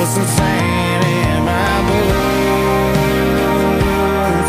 Put some sand in my boots.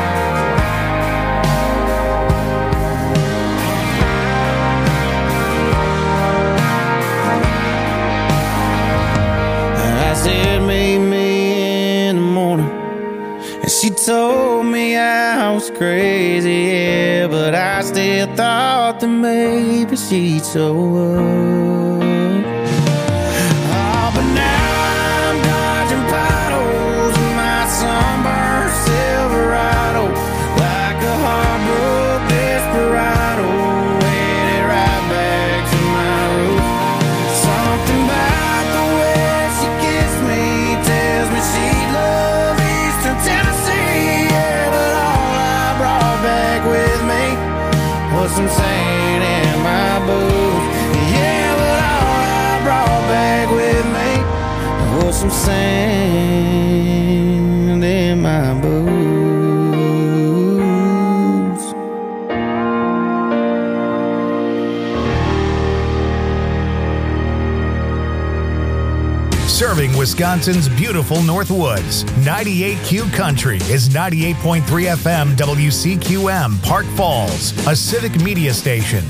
I said meet me in the morning, and she told me I was crazy, yeah, but I still thought that maybe she'd show up. Oh, but now I'm dodging potholes in my sunburned Silverado, like a heartbroken desperado, headed right back to my roots. Something about the way she kissed me tells me she loves Eastern Tennessee, yeah, but all I brought back with me was some sand in my boots. Yeah, but all I brought back with me was some sand in my boots. Serving Wisconsin's beautiful North Woods, 98Q Country is 98.3 FM WCQM, Park Falls, a civic media station.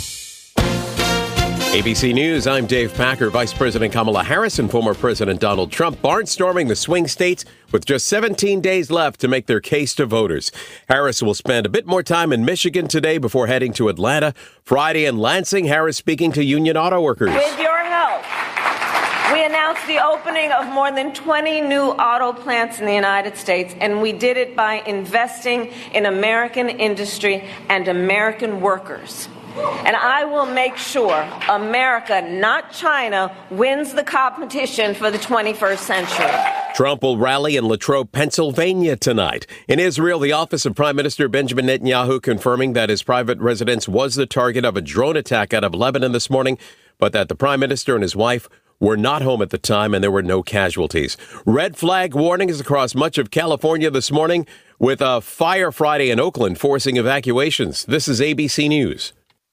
ABC News, I'm Dave Packer. Vice President Kamala Harris and former President Donald Trump barnstorming the swing states with just 17 days left to make their case to voters. Harris will spend a bit more time in Michigan today before heading to Atlanta. Friday in Lansing, Harris speaking to union auto workers. With your help, we announced the opening of more than 20 new auto plants in the United States, and we did it by investing in American industry and American workers. And I will make sure America, not China, wins the competition for the 21st century. Trump will rally in Latrobe, Pennsylvania tonight. In Israel, the office of Prime Minister Benjamin Netanyahu confirming that his private residence was the target of a drone attack out of Lebanon this morning, but that the Prime Minister and his wife were not home at the time and there were no casualties. Red flag warnings across much of California this morning, with a fire Friday in Oakland forcing evacuations. This is ABC News.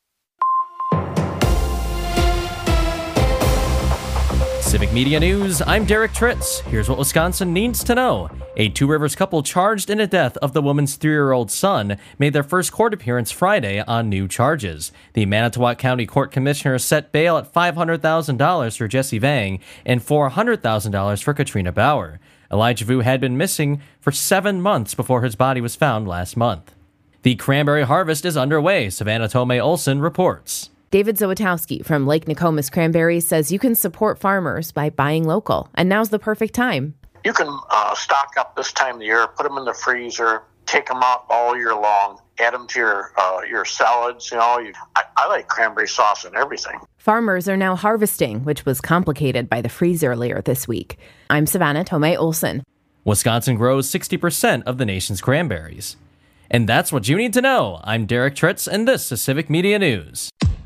Civic Media News, I'm Derek Tritz. Here's what Wisconsin needs to know. A Two Rivers couple charged in the death of the woman's 3-year-old son made their first court appearance Friday on new charges. The Manitowoc County Court Commissioner set bail at $500,000 for Jesse Vang and $400,000 for Katrina Bauer. Elijah Vu had been missing for 7 months before his body was found last month. The cranberry harvest is underway, Savannah Tomei Olson reports. David Zawitowski from Lake Nokomis Cranberries says you can support farmers by buying local, and now's the perfect time. You can stock up this time of the year, put them in the freezer, take them out all year long, add them to your salads. I like cranberry sauce and everything. Farmers are now harvesting, which was complicated by the freeze earlier this week. I'm Savannah Tomei Olson. Wisconsin grows 60% of the nation's cranberries. And that's what you need to know. I'm Derek Tritz, and this is Civic Media News.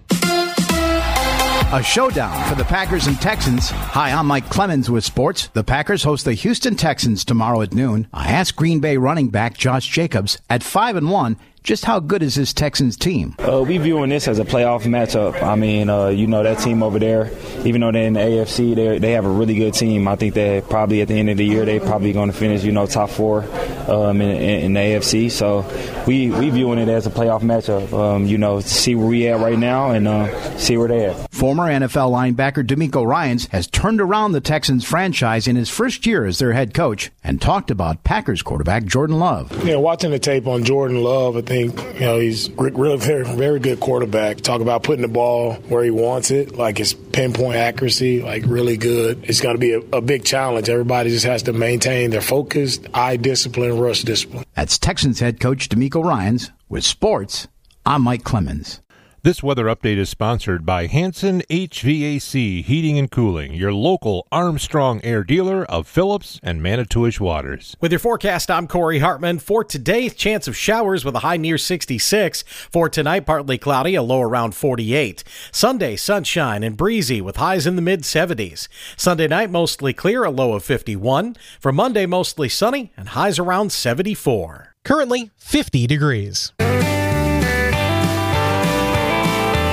A showdown for the Packers and Texans. Hi, I'm Mike Clemens with sports. The Packers host the Houston Texans tomorrow at noon. I asked Green Bay running back Josh Jacobs at 5-1, just how good is this Texans team? We viewing this as a playoff matchup. I mean, that team over there, even though they're in the AFC, they have a really good team. I think that probably at the end of the year, they're probably going to finish, top 4 in the AFC. So we viewing it as a playoff matchup, see where we at right now and see where they at. Former NFL linebacker DeMeco Ryans has turned around the Texans franchise in his first year as their head coach and talked about Packers quarterback Jordan Love. Watching the tape on Jordan Love, I think, he's really very, very good quarterback. Talk about putting the ball where he wants it, like his pinpoint accuracy, like really good. It's going to be a big challenge. Everybody just has to maintain their focus, eye discipline, rush discipline. That's Texans head coach DeMeco Ryans. With sports, I'm Mike Clemens. This weather update is sponsored by Hanson HVAC Heating and Cooling, your local Armstrong Air dealer of Phillips and Manitowish Waters. With your forecast, I'm Corey Hartman. For today, chance of showers with a high near 66. For tonight, partly cloudy, a low around 48. Sunday, sunshine and breezy with highs in the mid-70s. Sunday night, mostly clear, a low of 51. For Monday, mostly sunny and highs around 74. Currently, 50 degrees.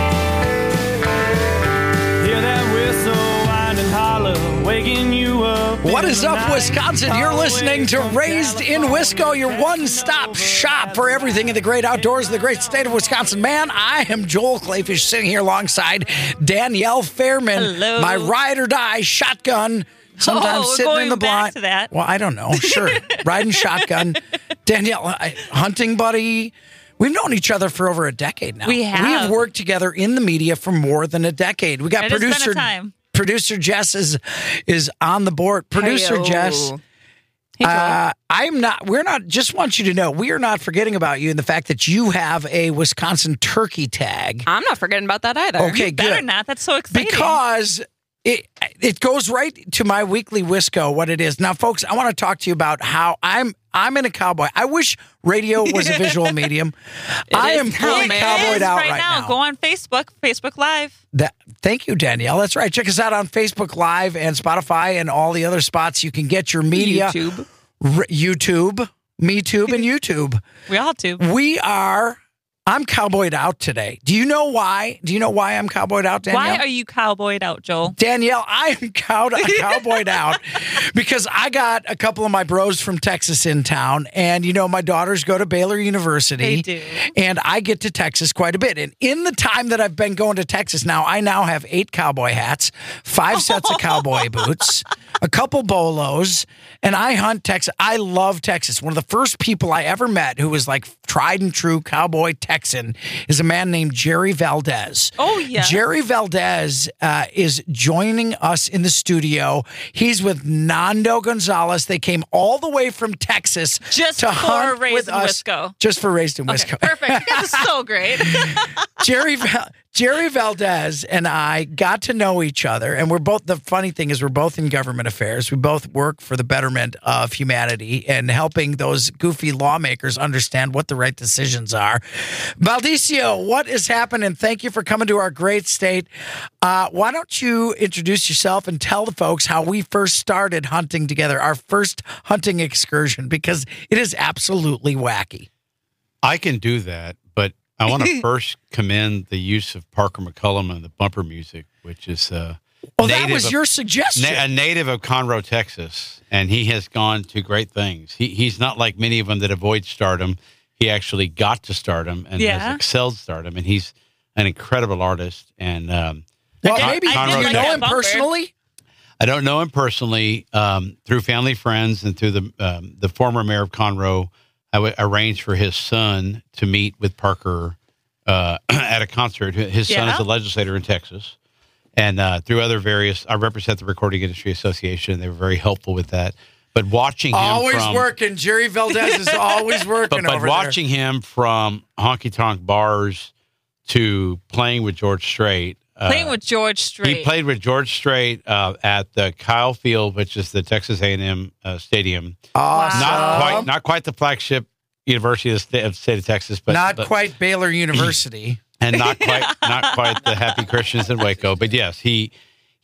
Waking you up What is up, Wisconsin? You're listening to Raised in Wisco, your one-stop shop for everything in the great outdoors of the great state of Wisconsin. Man, I am Joel Clayfish, sitting here alongside Danielle Fairman, Hello. my ride or die shotgun. Sometimes sitting in the blind. To that. Well, I don't know. Sure, riding shotgun. Danielle, hunting buddy. We've known each other for over a decade now. We have. We have worked together in the media for more than a decade. We got It has been a time. Producer Jess is on the board. Producer Hey-o. Jess. We're not, just want you to know, we are not forgetting about you and the fact that you have a Wisconsin turkey tag. I'm not forgetting about that either. Okay, You better good. not. That's so exciting. Because it goes right to my weekly Wisco, what it is. Now, folks, I want to talk to you about how I'm in a cowboy. I wish radio was a visual medium. I am fully cowboyed out right now. Go on Facebook Live. Thank you, Danielle. That's right. Check us out on Facebook Live and Spotify and all the other spots you can get your media. YouTube, MeTube, and YouTube. We all do. I'm cowboyed out today. Do you know why? Do you know why I'm cowboyed out, Danielle? Why are you cowboyed out, Joel? Danielle, I am cowboyed out because I got a couple of my bros from Texas in town, and my daughters go to Baylor University. They do. And I get to Texas quite a bit. And in the time that I've been going to Texas now, I now have 8 cowboy hats, 5 sets of cowboy boots, a couple bolos, and I hunt Texas. I love Texas. One of the first people I ever met who was like tried and true cowboy Texan is a man named Jerry Valdez. Oh, yeah. Jerry Valdez is joining us in the studio. He's with Nando Gonzalez. They came all the way from Texas Just to for hunt Raised with in us. Wisco. Just for Raised in Wisco. Perfect. You guys are so great. Jerry Valdez and I got to know each other, and the funny thing is we're both in government affairs. We both work for the betterment of humanity and helping those goofy lawmakers understand what the right decisions are. Valdicio, what is happening? Thank you for coming to our great state. Why don't you introduce yourself and tell the folks how we first started hunting together, our first hunting excursion, because it is absolutely wacky. I can do that, but I want to first commend the use of Parker McCullum and the bumper music, which is that was your suggestion. A native of Conroe, Texas, and he has gone to great things. He's not like many of them that avoid stardom. He actually got to stardom and has excelled stardom, and he's an incredible artist. And maybe you know him personally? I don't know him personally. Through family friends and through the former mayor of Conroe, I arranged for his son to meet with Parker at a concert. His son is a legislator in Texas. And through other I represent the Recording Industry Association. They were very helpful with that. But watching him working. Jerry Valdez is always working but watching him from honky-tonk bars to playing with George Strait. Playing with George Strait. He played with George Strait at the Kyle Field, which is the Texas A&M Stadium. Awesome. Not quite the flagship university of the state of Texas, but not quite Baylor University, and not quite the Happy Christians in Waco. But yes, he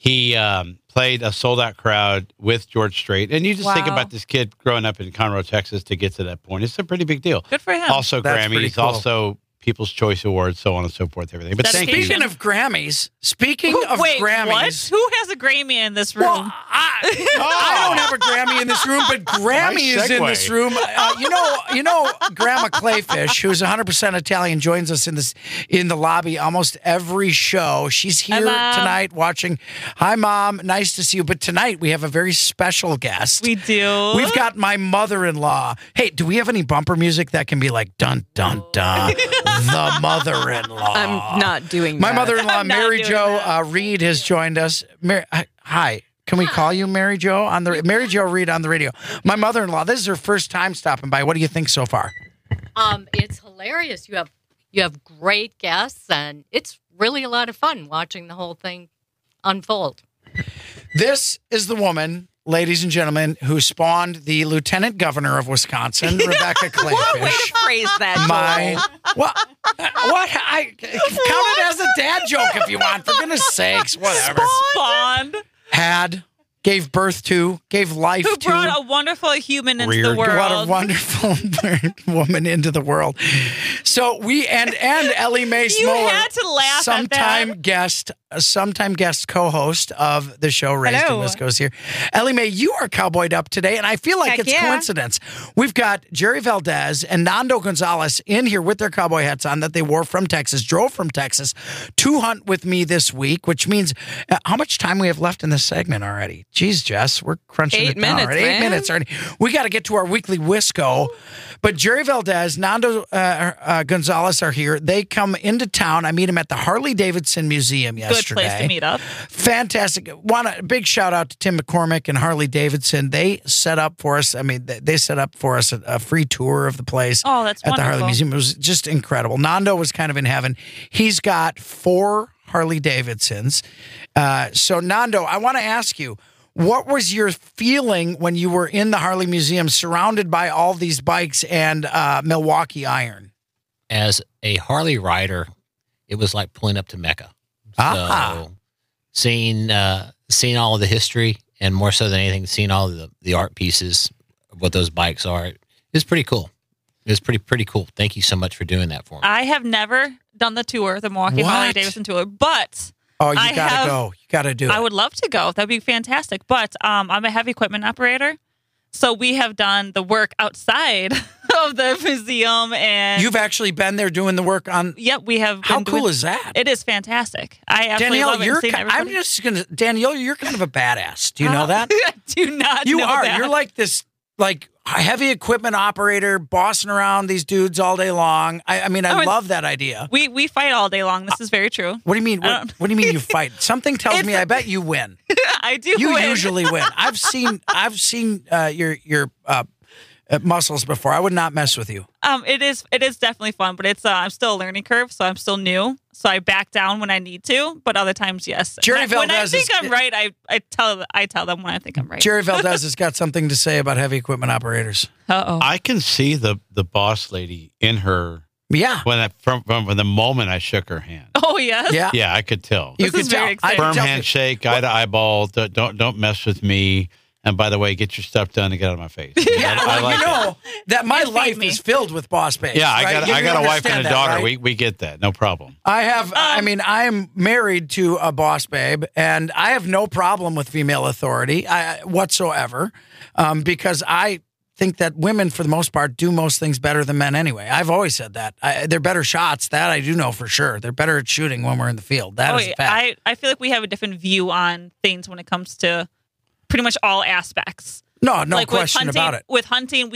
played a sold out crowd with George Strait, and you just think about this kid growing up in Conroe, Texas, to get to that point. It's a pretty big deal. Good for him. Also Grammys, also People's Choice Awards, so on and so forth, everything. But speaking of Grammys, what? Who has a Grammy in this room? Well, I don't have a Grammy in this room, but Grammy is in this room. You know, Grandma Clayfish, who's 100% Italian, joins us in the lobby almost every show. She's here tonight watching. Hi, Mom. Nice to see you. But tonight we have a very special guest. We do. We've got my mother-in-law. Hey, do we have any bumper music that can be like dun dun dun? The mother-in-law. I'm not doing My that. mother-in-law, Mary Jo Reed, has joined us. Hi. Can we call you Mary Jo Mary Jo Reed on the radio? My mother-in-law, this is her first time stopping by. What do you think so far? It's hilarious. You have great guests, and it's really a lot of fun watching the whole thing unfold. This is the woman, ladies and gentlemen, who spawned the lieutenant governor of Wisconsin, Rebecca Clayfish. What a way to phrase that, What? I count it as a dad joke if you want. For goodness sakes, whatever. Spawned. Had gave birth to, gave life Who to. brought a wonderful human into the world. Brought a wonderful woman into the world. So and Ellie Mae You Smoller, had to laugh at that. sometime guest co-host of the show Raised in Wisco's here. Ellie Mae, you are cowboyed up today, and I feel like it's coincidence. We've got Jerry Valdez and Nando Gonzalez in here with their cowboy hats on that they wore from Texas, drove from Texas to hunt with me this week, which means how much time we have left in this segment already? Jeez, Jess, we're crunching 8 it down minutes, already. 8 minutes already. We got to get to our weekly Wisco. But Jerry Valdez, Nando Gonzalez are here. They come into town. I meet them at the Harley-Davidson Museum yesterday. Good place to meet up. Fantastic. Want a big shout out to Tim McCormick and Harley-Davidson. They set up for us. I mean, they set up for us a free tour of the place. Oh, that's at wonderful. the Harley Museum. It was just incredible. Nando was kind of in heaven. He's got 4 Harley-Davidsons. So, Nando, I want to ask you, what was your feeling when you were in the Harley Museum surrounded by all these bikes and Milwaukee Iron? As a Harley rider, it was like pulling up to Mecca. So seeing all of the history, and more so than anything, seeing all of the art pieces of what those bikes are, is pretty cool. It's pretty cool. Thank you so much for doing that for me. I have never done the tour, the Milwaukee Harley-Davidson tour, but... Oh, you got to go. You got to do it. I would love to go. That'd be fantastic. But I'm a heavy equipment operator. So we have done the work outside of the museum. And you've actually been there doing the work on... Yep, we have. How cool is that? It is fantastic. I absolutely love it. I'm just going to... Danielle, you're kind of a badass. Do you know that? I do not know are. that. You're like this... like heavy equipment operator, bossing around these dudes all day long. I mean, I love that idea. We fight all day long. This is very true. What do you mean? What do you mean you fight? Something tells me I bet you win. I do. You win. usually win. I've seen your muscles before. I would not mess with you. It is definitely fun, but it's I'm still a learning curve, so I'm still new. So I back down when I need to, but other times, yes. Jerry Valdez when I think I'm right, I tell them when I think I'm right. Jerry Valdez has got something to say about heavy equipment operators. I can see the boss lady in her. Yeah. From the moment I shook her hand. Oh yes. Yeah, I could tell. You could tell. Firm handshake, eye to eyeball. Don't mess with me. And by the way, get your stuff done and get out of my face. Yeah, I like that my life is filled with boss babes. Yeah, I right? got a wife and a daughter. Right? We get that. No problem. I have. I mean, I'm married to a boss babe, and I have no problem with female authority whatsoever, because I think that women, for the most part, do most things better than men anyway. I've always said that. They're better shots. That I do know for sure. They're better at shooting when we're in the field. That is a fact. I feel like we have a different view on things when it comes to pretty much all aspects. No like question about it. With hunting,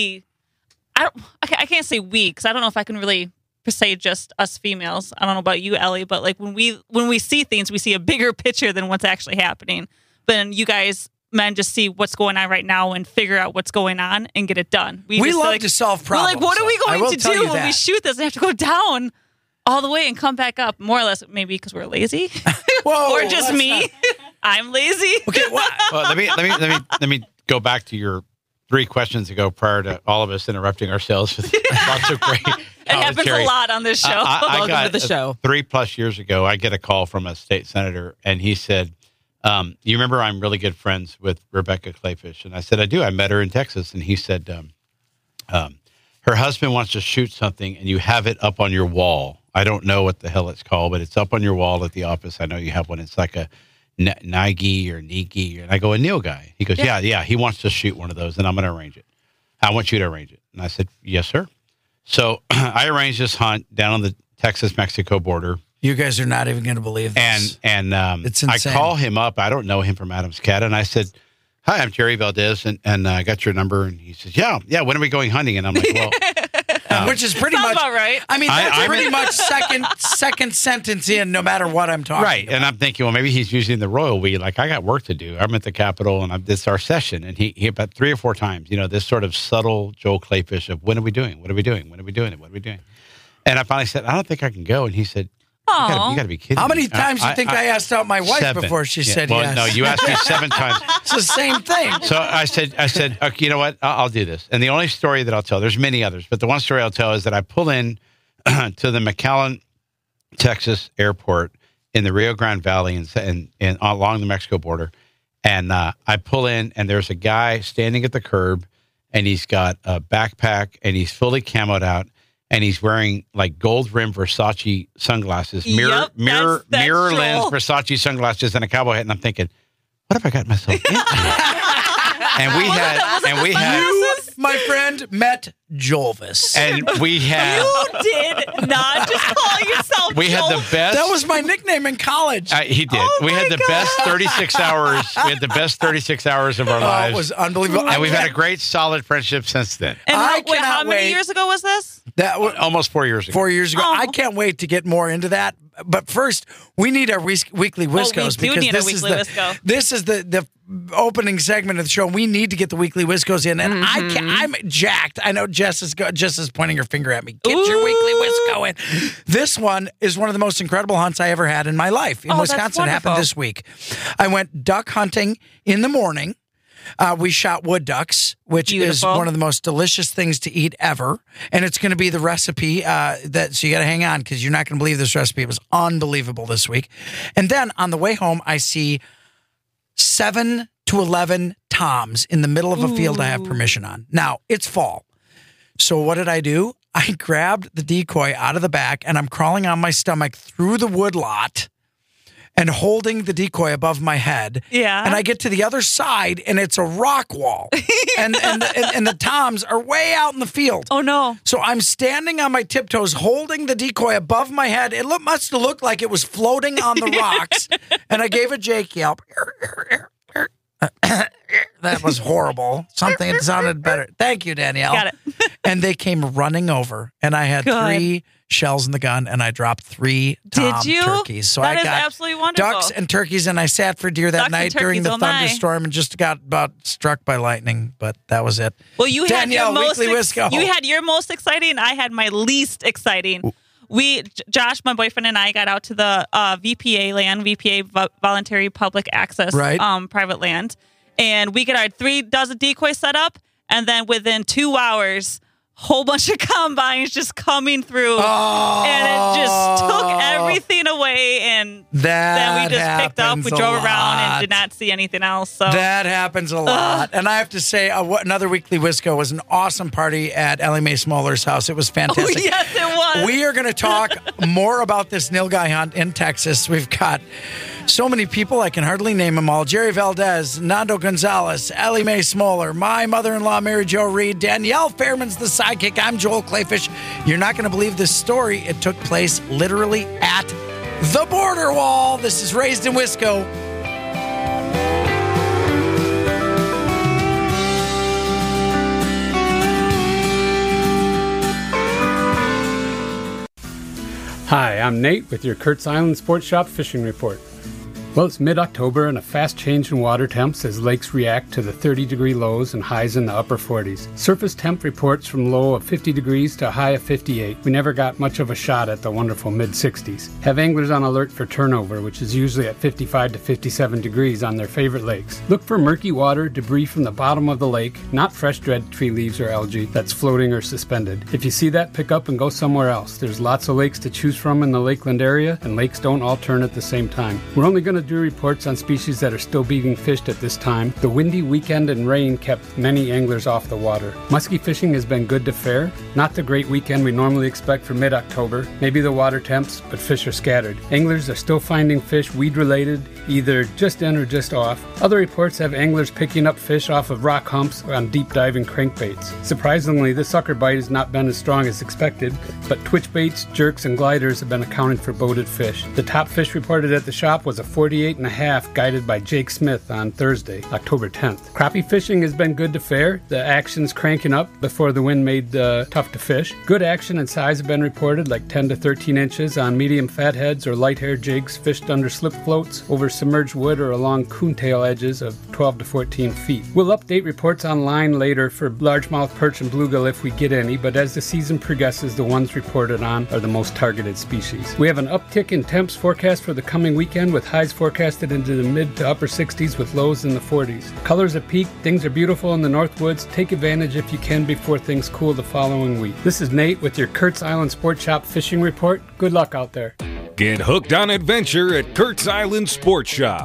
I can't say we, because I don't know if I can really say just us females. I don't know about you, Ellie, but like when we see things, we see a bigger picture than what's actually happening. But then you guys, men, just see what's going on right now and figure out what's going on and get it done. We love to solve problems. We're like, what are we going to do when we shoot this? We have to go down all the way and come back up, more or less, maybe because we're lazy. Whoa, or just me. I'm lazy. Okay, well, let me go back to your 3 questions ago prior to all of us interrupting ourselves with lots of great It happens a lot on this show. Welcome to the show. 3+ years ago, I get a call from a state senator, and he said, you remember I'm really good friends with Rebecca Clayfish? And I said, I do. I met her in Texas. And he said, her husband wants to shoot something, and you have it up on your wall. I don't know what the hell it's called, but it's up on your wall at the office. I know you have one. It's like a Nike or Nike. And I go, a Neil guy. He goes, yeah. He wants to shoot one of those, and I'm going to arrange it. I want you to arrange it. And I said, yes, sir. So I arranged this hunt down on the Texas-Mexico border. You guys are not even going to believe this. And it's insane. I call him up. I don't know him from Adam's Cat. And I said, hi, I'm Jerry Valdez, and I got your number. And he says, yeah, when are we going hunting? And I'm like, well... which is pretty much about right. I mean, that's pretty much second sentence in, no matter what I'm talking right. about. And I'm thinking, well, maybe he's using the royal we. Like, I got work to do. I'm at the Capitol, and this is our session. And he about 3 or 4 times, this sort of subtle Joel Clayfish of, when are we doing? What are we doing? When are we doing it? What are we doing? And I finally said, I don't think I can go. And he said, you got to be kidding How many me. times do you think I asked out my wife 7. before she said yes? No, you asked me 7 times. It's the same thing. So I said, okay, you know what? I'll do this. And the only story that I'll tell, there's many others, but the one story I'll tell is that I pull in to the McAllen, Texas airport in the Rio Grande Valley and along the Mexico border. And I pull in, and there's a guy standing at the curb, and he's got a backpack, and he's fully camoed out, and he's wearing like gold-rimmed Versace sunglasses, mirror lens Versace sunglasses, and a cowboy hat. And I'm thinking, what have I got myself into? and we had, you, my friend, met Jolvis, and we had. You did not just call yourself. We had the best. That was my nickname in college. He did. We had the best 36 hours. We had the best 36 hours of our lives. It was unbelievable, and we've had a great, solid friendship since then. And how many years ago was this? That was almost 4 years ago. 4 years ago. I can't wait to get more into that. But first, we need our weekly Wiscos, we do need a weekly Wisco. This is the opening segment of the show. We need to get the weekly Wiscos in, and I'm jacked. I know Jess is pointing her finger at me. Get your weekly Wisco in. This one is one of the most incredible hunts I ever had in my life in Wisconsin. It happened this week. I went duck hunting in the morning. We shot wood ducks, which is one of the most delicious things to eat ever. And it's going to be the recipe so you got to hang on because you're not going to believe this recipe. It was unbelievable this week. And then on the way home, I see 7 to 11 toms in the middle of a field I have permission on. Now, it's fall. So what did I do? I grabbed the decoy out of the back and I'm crawling on my stomach through the wood lot and holding the decoy above my head. Yeah. And I get to the other side, and it's a rock wall. and the toms are way out in the field. Oh, no. So I'm standing on my tiptoes, holding the decoy above my head. It must have looked like it was floating on the rocks. And I gave a Jake yelp. That was horrible. Something sounded better. Thank you, Danielle. Got it. And they came running over, and I had 3 shells in the gun, and I dropped 3 tom turkeys. So that I is got absolutely wonderful. ducks and turkeys, and I sat for deer that night during the thunderstorm and just got about struck by lightning, but that was it. Well, you Danielle, had weekly Wisco. You had your most exciting. I had my least exciting. Josh, my boyfriend, and I got out to the VPA land, voluntary public access, private land, and we got our 3 dozen decoys set up, and then within 2 hours, whole bunch of combines just coming through, and it just took everything away, and then we just picked up, we drove around and did not see anything else. So that happens a lot. And I have to say, another weekly Wisco was an awesome party at Ellie Mae Smoller's house. It was fantastic. Oh, yes, it was. We are going to talk more about this nilgai hunt in Texas. We've got so many people, I can hardly name them all. Jerry Valdez, Nando Gonzalez, Ellie Mae Smoller, my mother-in-law, Mary Jo Reed, Danielle Fairman's the sidekick. I'm Joel Clayfish. You're not going to believe this story. It took place literally at the border wall. This is Raised in Wisco. Hi, I'm Nate with your Kurt's Island Sports Shop Fishing Report. Well, it's mid-October and a fast change in water temps as lakes react to the 30-degree lows and highs in the upper 40s. Surface temp reports from low of 50 degrees to a high of 58. We never got much of a shot at the wonderful mid-60s. Have anglers on alert for turnover, which is usually at 55 to 57 degrees on their favorite lakes. Look for murky water, debris from the bottom of the lake, not fresh dead tree leaves or algae that's floating or suspended. If you see that, pick up and go somewhere else. There's lots of lakes to choose from in the Lakeland area, and lakes don't all turn at the same time. We're only going to do reports on species that are still being fished at this time. The windy weekend and rain kept many anglers off the water. Muskie fishing has been good to fare. Not the great weekend we normally expect for mid-October. Maybe the water temps, but fish are scattered. Anglers are still finding fish weed-related, either just in or just off. Other reports have anglers picking up fish off of rock humps on deep diving crankbaits. Surprisingly, the sucker bite has not been as strong as expected, but twitch baits, jerks, and gliders have been accounting for boated fish. The top fish reported at the shop was a 48.5 guided by Jake Smith on Thursday, October 10th. Crappie fishing has been good to fare. The action's cranking up before the wind made tough to fish. Good action and size have been reported, like 10 to 13 inches on medium fatheads or light-haired jigs fished under slip floats, over submerged wood, or along coontail edges of 12 to 14 feet. We'll update reports online later for largemouth perch and bluegill if we get any, but as the season progresses, the ones reported on are the most targeted species. We have an uptick in temps forecast for the coming weekend, with highs forecasted into the mid to upper 60s with lows in the 40s. Colors have peaked, things are beautiful in the North Woods. Take advantage if you can before things cool the following week. This is Nate with your Kurt's Island Sports Shop Fishing Report. Good luck out there. Get hooked on adventure at Kurt's Island Sports Shop.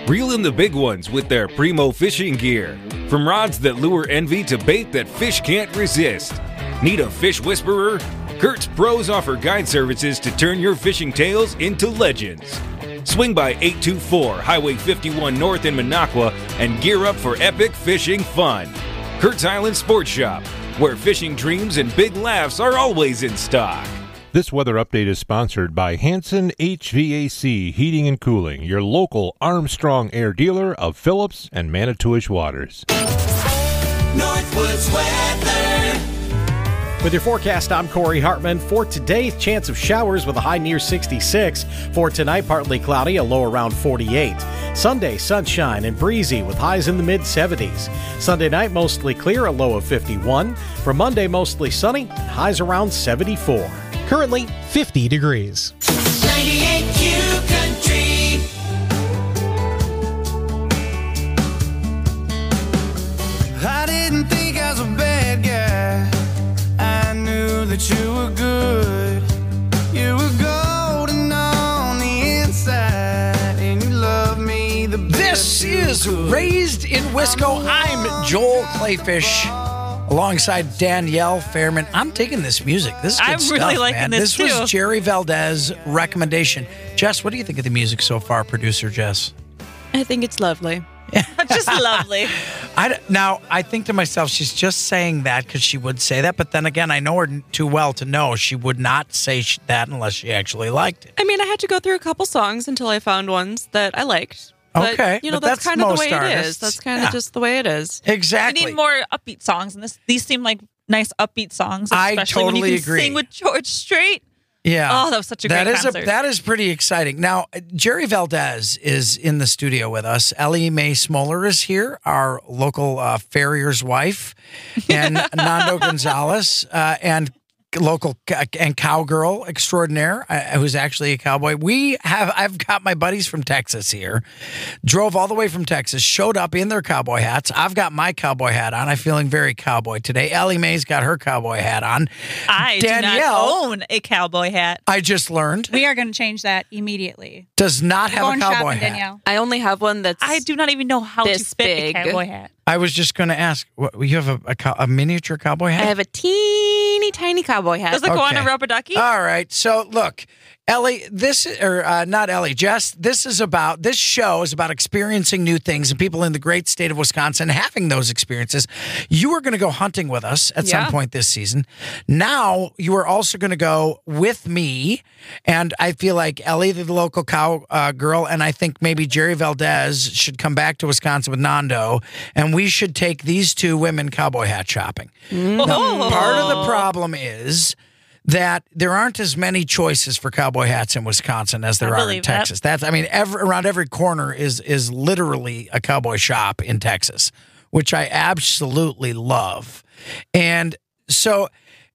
Reel in the big ones with their Primo fishing gear. From rods that lure envy to bait that fish can't resist. Need a fish whisperer? Kurt's Pros offer guide services to turn your fishing tales into legends. Swing by 824 Highway 51 North in Minocqua and gear up for epic fishing fun. Kurt's Island Sports Shop, where fishing dreams and big laughs are always in stock. This weather update is sponsored by Hanson HVAC Heating and Cooling, your local Armstrong Air dealer of Phillips and Manitowish Waters. Northwoods weather. With your forecast, I'm Corey Hartman. For today, chance of showers with a high near 66. For tonight, partly cloudy, a low around 48. Sunday, sunshine and breezy with highs in the mid-70s. Sunday night, mostly clear, a low of 51. For Monday, mostly sunny, highs around 74. Currently 50 degrees. 98Q Country. I didn't think I was a bad guy. I knew that you were good. You were golden on the inside, and you love me the best. This is Raised in Wisco. I'm Joel Clayfish, alongside Danielle Fairman. I'm digging this music. This is good I'm stuff, really liking man. this This too. was Jerry Valdez' recommendation. Jess, what do you think of the music so far, producer Jess? I think it's lovely. Just lovely. Now, I think to myself, she's just saying that because she would say that. But then again, I know her too well to know she would not say that unless she actually liked it. I mean, I had to go through a couple songs until I found ones that I liked. But, Okay, you know, but that's kind of the most way it artists. is. That's kind of Yeah. just the way it is. Exactly. We need more upbeat songs, and these seem like nice upbeat songs, I especially when you totally can agree. sing with George Strait. Yeah. Oh, that was such a great concert. That is pretty exciting. Now, Jerry Valdez is in the studio with us. Ellie Mae Smoller is here, our local farrier's wife, and Nando Gonzalez, and local and cowgirl extraordinaire, who's actually a cowboy. I've got my buddies from Texas here, drove all the way from Texas, showed up in their cowboy hats. I've got my cowboy hat on. I'm feeling very cowboy today. Ellie Mae's got her cowboy hat on. I do not own a cowboy hat. I just learned. We are going to change that immediately. Does not have Going a cowboy shopping, hat. Danielle. I only have one that's I do not even know how to this fit big. a cowboy hat. I was just going to ask, you have a miniature cowboy hat? I have a teeny tiny cowboy hat. Does it go on a Okay. rubber ducky? All right. So look, Ellie, not Ellie, Jess, this show is about experiencing new things and people in the great state of Wisconsin having those experiences. You are going to go hunting with us at some point this season. Now you are also going to go with me. And I feel like Ellie, the local cow girl, and I think maybe Jerry Valdez should come back to Wisconsin with Nando, and we should take these two women cowboy hat shopping. Now, part of the problem is that there aren't as many choices for cowboy hats in Wisconsin as there are in believe that. Texas. Around every corner is literally a cowboy shop in Texas, which I absolutely love. And so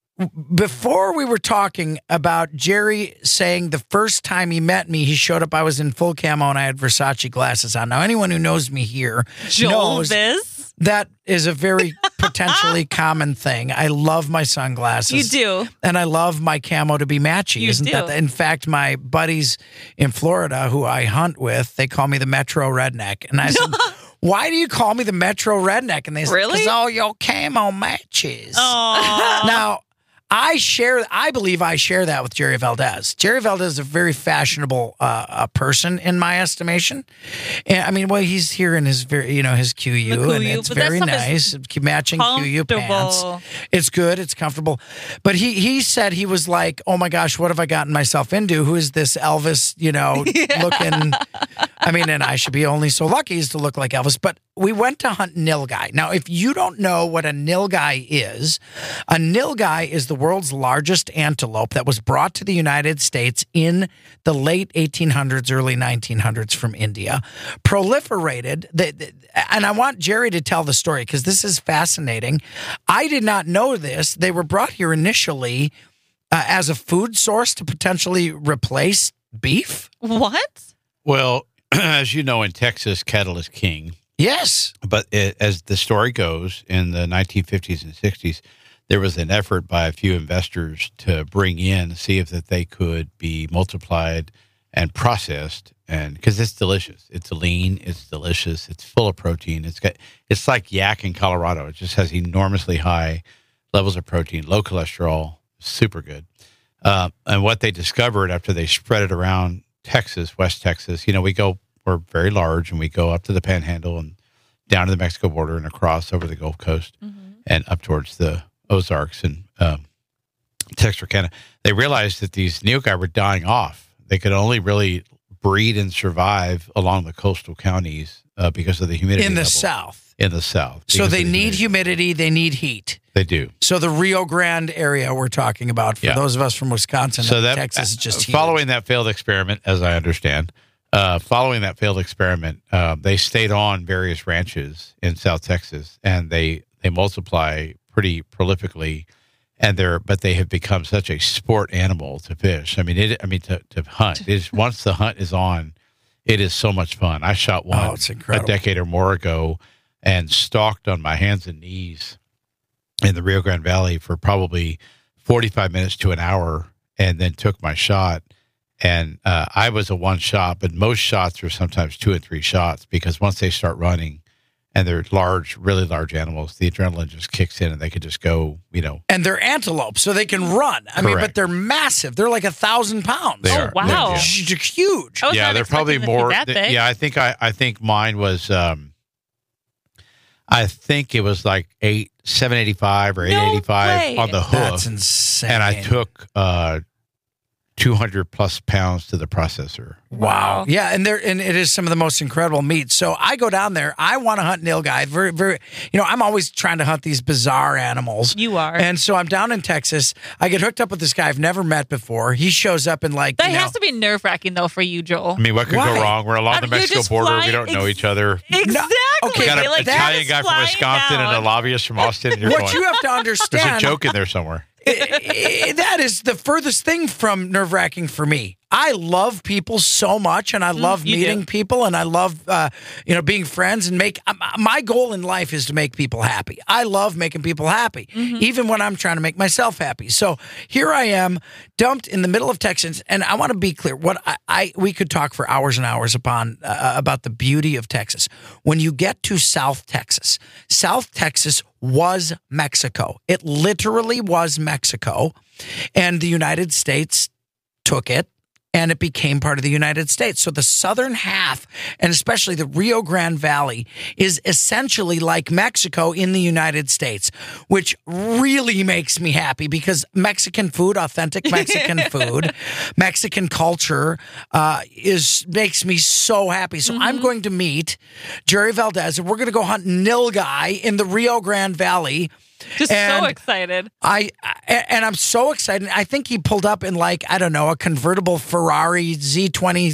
before we were talking about Jerry saying the first time he met me, he showed up, I was in full camo and I had Versace glasses on. Now, anyone who knows me here knows that is a very potentially common thing. I love my sunglasses. You do. And I love my camo to be matchy. You do. In fact, my buddies in Florida who I hunt with, they call me the Metro Redneck. And I said, why do you call me the Metro Redneck? And they said, Really? because all your camo matches. Aw. Now, I believe I share that with Jerry Valdez. Jerry Valdez is a very fashionable person in my estimation. And I mean, well, he's here in his his QU, and it's but that very stuff nice. Matching QU pants. comfortable. It's good. It's comfortable. But he said he was like, oh my gosh, what have I gotten myself into? Who is this Elvis, looking? I mean, and I should be only so lucky as to look like Elvis. But we went to hunt nilgai. Now, if you don't know what a nilgai is, a nilgai is the world's largest antelope that was brought to the United States in the late 1800s, early 1900s from India, proliferated. And I want Jerry to tell the story because this is fascinating. I did not know this. They were brought here initially as a food source to potentially replace beef. What? Well, as you know, in Texas, cattle is king. Yes. But as the story goes, in the 1950s and 60s, there was an effort by a few investors to bring in, see if that they could be multiplied and processed and because it's delicious. It's lean, it's delicious, it's full of protein. It's like yak in Colorado. It just has enormously high levels of protein, low cholesterol, super good. And what they discovered after they spread it around Texas, West Texas, we're very large, and we go up to the Panhandle and down to the Mexico border and across over the Gulf Coast and up towards the Ozarks and Texarkana. They realized that these neogai were dying off. They could only really breed and survive along the coastal counties because of the humidity in the level. South. In the South. So they need humidity, they need heat. They do. So the Rio Grande area we're talking about, for those of us from Wisconsin and Texas, is just huge. Following that failed experiment, as I understand, they stayed on various ranches in South Texas, and they multiply pretty prolifically, but they have become such a sport animal to fish. To hunt. Once the hunt is on, it is so much fun. I shot one a decade or more ago and stalked on my hands and knees in the Rio Grande Valley for probably 45 minutes to an hour, and then took my shot. And I was a one shot, but most shots are sometimes 2 and 3 shots, because once they start running and they're large, really large animals, the adrenaline just kicks in and they could just go, And they're antelope, so they can run. But they're massive. They're like 1,000 pounds. They are. Wow. They're huge. They're probably more. That big. I think mine was. I think it was like 785 or 885 on the hoof. That's insane. And I took 200 plus pounds to the processor. Wow. Yeah, and it is some of the most incredible meat. So I go down there. I want to hunt nilgai. Very, very. I'm always trying to hunt these bizarre animals. You are. And so I'm down in Texas. I get hooked up with this guy I've never met before. He shows up in That has to be nerve-wracking, though, for you, Joel. What could go wrong? We're along the Mexico border. We don't know each other. Exactly. Okay, We got an Italian guy from Wisconsin and a lobbyist from Austin. And you're What going, you have to there's understand. a joke in there somewhere. That is the furthest thing from nerve-wracking for me. I love people so much, and I love meeting people, and I love being friends and my goal in life is to make people happy. I love making people happy, even when I'm trying to make myself happy. So here I am, dumped in the middle of Texas, and I want to be clear. We could talk for hours and hours about the beauty of Texas. When you get to South Texas was Mexico. It literally was Mexico, and the United States took it, and it became part of the United States. So the southern half, and especially the Rio Grande Valley, is essentially like Mexico in the United States, which really makes me happy, because Mexican food, authentic Mexican food, Mexican culture makes me so happy. So I'm going to meet Jerry Valdez, and we're going to go hunt nilgai in the Rio Grande Valley. So excited. I'm so excited. I think he pulled up in a convertible Ferrari Z20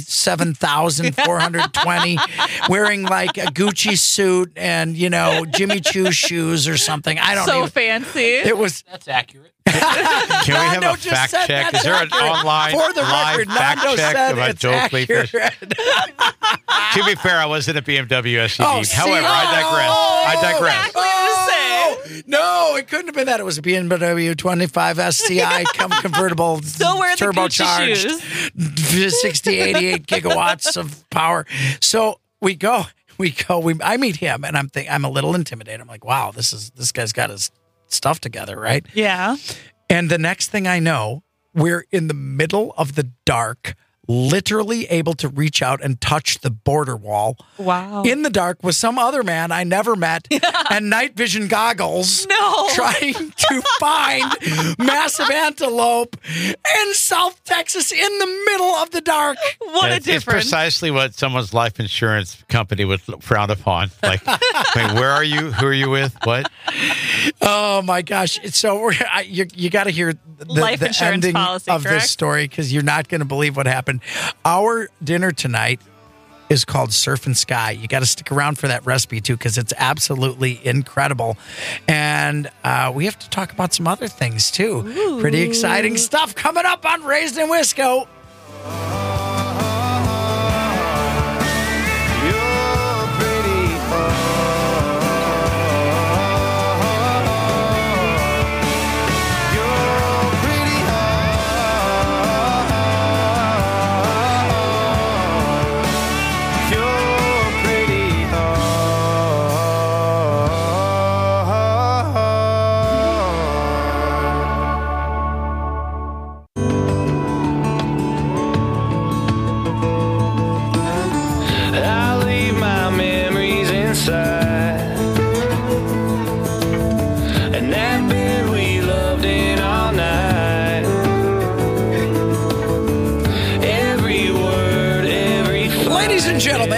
7420, wearing a Gucci suit and Jimmy Choo shoes or something. I don't know. So fancy. That's accurate. Can we have a fact check? Is there an online For the live record, fact Nando check said about it's Joel accurate. Cleefish? To be fair, I was in a BMW SUV. However, I digress. Exactly what No, it couldn't have been that. It was a BMW 25 SCI convertible, Still wearing turbocharged, 60-88 gigawatts of power. So we go. I meet him, and I'm a little intimidated. I'm like, wow, this guy's got his stuff together, right? Yeah. And the next thing I know, we're in the middle of the dark, literally able to reach out and touch the border wall. Wow. In the dark with some other man I never met and night vision goggles. No. Trying to find massive antelope in South Texas in the middle of the dark. What a It's difference. precisely what someone's life insurance company would frown upon. Like, where are you? Who are you with? What? Oh my gosh! So you got to hear Life the insurance ending policy, of correct? this story, because you're not going to believe what happened. Our dinner tonight is called Surf and Sky. You got to stick around for that recipe too, because it's absolutely incredible. And we have to talk about some other things too. Ooh. Pretty exciting stuff coming up on Raised in Wisco.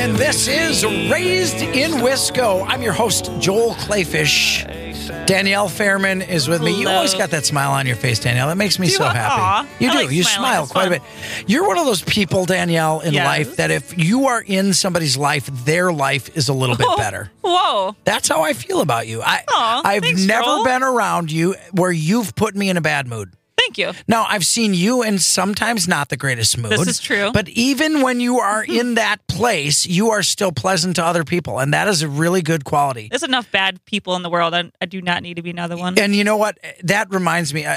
and this is Raised in Wisco. I'm your host, Joel Clayfish. Danielle Fairman is with me. You always got that smile on your face, Danielle. That makes me so happy. You do. You smile quite a bit. You're one of those people, Danielle, in life that if you are in somebody's life, their life is a little bit better. Whoa. That's how I feel about you. I've never been around you where you've put me in a bad mood. Thank you. Now, I've seen you in sometimes not the greatest mood. This is true. But even when you are in that place, you are still pleasant to other people. And that is a really good quality. There's enough bad people in the world. I do not need to be another one. And you know what? That reminds me,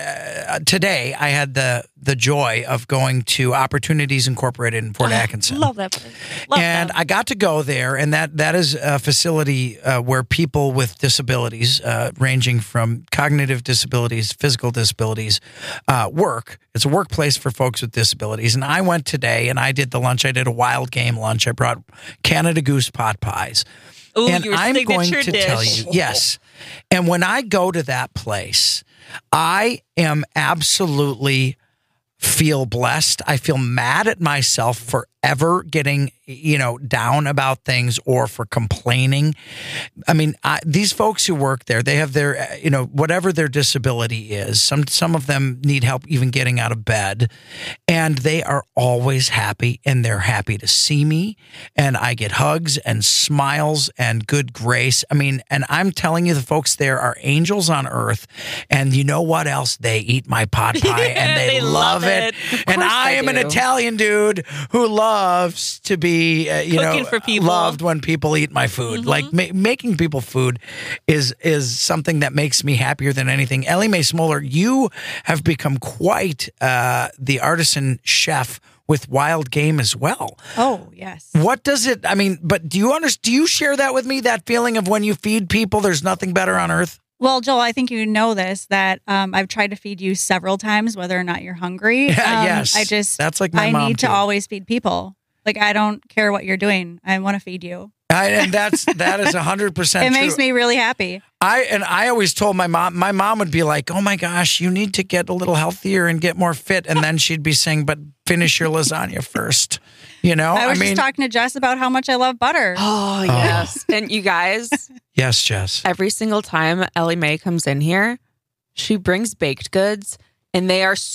today I had the joy of going to Opportunities Incorporated in Fort Atkinson. Love that place. I got to go there, and that is a facility where people with disabilities, ranging from cognitive disabilities, physical disabilities, work. It's a workplace for folks with disabilities. And I went today, and I did the lunch. I did a wild game lunch. I brought Canada Goose pot pies. Ooh, and your I'm going signature to dish. tell you, yes. And when I go to that place, I am absolutely feel blessed. I feel mad at myself for ever getting, down about things or for complaining. I mean, these folks who work there, they have their, whatever their disability is. Some of them need help even getting out of bed, and they are always happy, and they're happy to see me, and I get hugs and smiles and good grace. I mean, and I'm telling you, the folks there are angels on earth, and you know what else? They eat my pot pie, and they love it. And I am an Italian dude who loves to be, for people. Loved when people eat my food. Mm-hmm. Like making people food is something that makes me happier than anything. Ellie Mae Smoller, you have become quite the artisan chef with wild game as well. Oh, yes. What does it? I mean, but do you share that with me? That feeling of when you feed people, there's nothing better on earth. Well, Joel, I think you know this, that I've tried to feed you several times, whether or not you're hungry. Yes. That's like my mom, I need too. to always feed people. Like, I don't care what you're doing. I want to feed you. And that is 100% true. It makes me really happy. I always told my mom would be like, oh my gosh, you need to get a little healthier and get more fit. And then she'd be saying, but finish your lasagna first. I was just talking to Jess about how much I love butter. Oh, yes. And you guys. Yes, Jess. Every single time Ellie Mae comes in here, she brings baked goods, and they are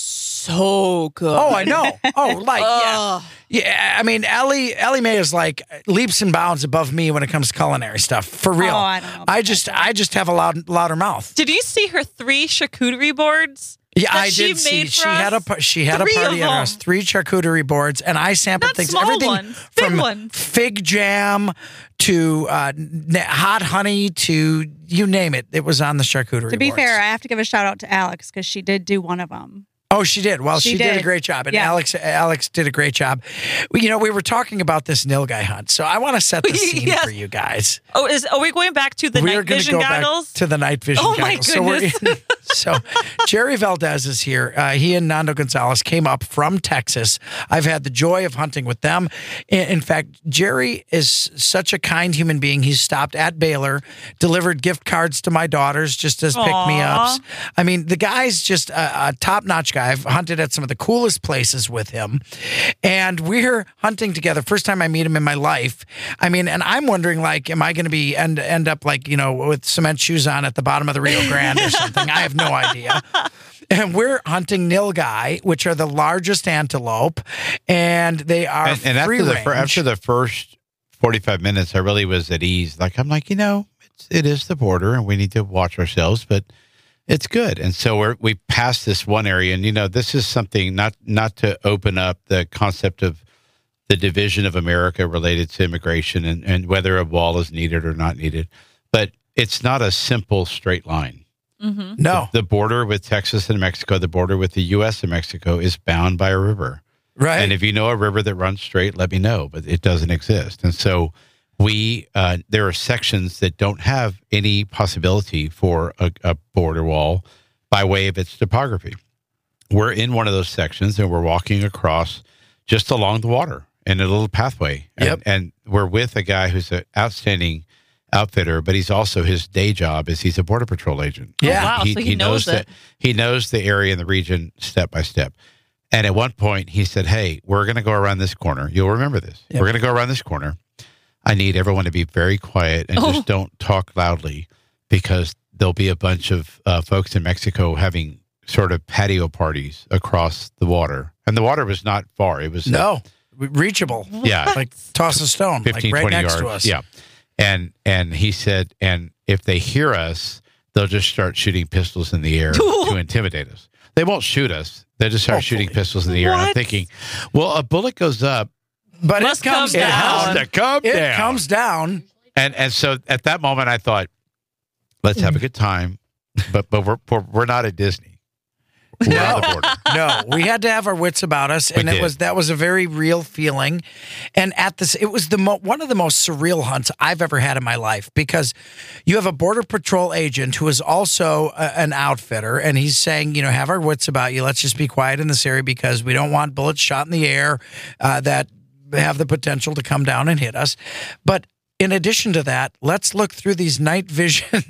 so good. Oh, I know. Yeah. Yeah, I mean, Ellie Mae is like leaps and bounds above me when it comes to culinary stuff. For real. Oh, I don't know. I just have a louder mouth. Did you see her 3 charcuterie boards? Yeah, I did see. She had a party at our house. 3 charcuterie boards, and I sampled things. Everything from fig jam to hot honey to you name it. It was on the charcuterie boards. To be fair, I have to give a shout out to Alex because she did do one of them. Oh, she did. Well, she did a great job. And yeah. Alex did a great job. We were talking about this nilgai hunt, so I want to set the scene Yes. for you guys. Oh, are we going back to the night vision goggles? Back to the night vision oh goggles. My goodness. So Jerry Valdez is here. He and Nando Gonzalez came up from Texas. I've had the joy of hunting with them. In fact, Jerry is such a kind human being. He's stopped at Baylor, delivered gift cards to my daughters just as pick-me-ups. I mean, the guy's just a top-notch guy. I've hunted at some of the coolest places with him. And we're hunting together. First time I meet him in my life. I mean, and I'm wondering, like, am I going to be end up like, with cement shoes on at the bottom of the Rio Grande or something? I have no idea. And we're hunting nilgai, which are the largest antelope, and they are and after the first 45 minutes, I really was at ease. I'm like, it is the border, and we need to watch ourselves, but it's good. And so we passed this one area, and this is something not to open up the concept of the division of America related to immigration and whether a wall is needed or not needed, but it's not a simple straight line. Mm-hmm. No. The border with Texas and Mexico, the border with the U.S. and Mexico is bound by a river. Right. And if you know a river that runs straight, let me know, but it doesn't exist. And so there are sections that don't have any possibility for a border wall by way of its topography. We're in one of those sections, and we're walking across just along the water in a little pathway. And we're with a guy who's an outstanding outfitter, but he's also, his day job is he's a Border Patrol agent. Yeah. Oh, wow. So he knows it. He knows the area and the region step by step. And at one point he said, hey, we're going to go around this corner. You'll remember this. Yep. We're going to go around this corner. I need everyone to be very quiet and just don't talk loudly, because there'll be a bunch of folks in Mexico having sort of patio parties across the water. And the water was not far. It was reachable. Yeah. Like toss a stone, 15, like right 20 next yards. to us. Yeah. And he said, and if they hear us, they'll just start shooting pistols in the air to intimidate us. They won't shoot us. They'll just start shooting pistols in the air. And I'm thinking, well, a bullet goes up, but it comes down. It has to come down. It comes down. And so at that moment, I thought, let's have a good time, but we're not at Disney. We're on the border. No, we had to have our wits about us, and that was a very real feeling. And it was one of the most surreal hunts I've ever had in my life, because you have a Border Patrol agent who is also an outfitter, and he's saying, have our wits about you. Let's just be quiet in this area because we don't want bullets shot in the air that have the potential to come down and hit us. But in addition to that, let's look through these night vision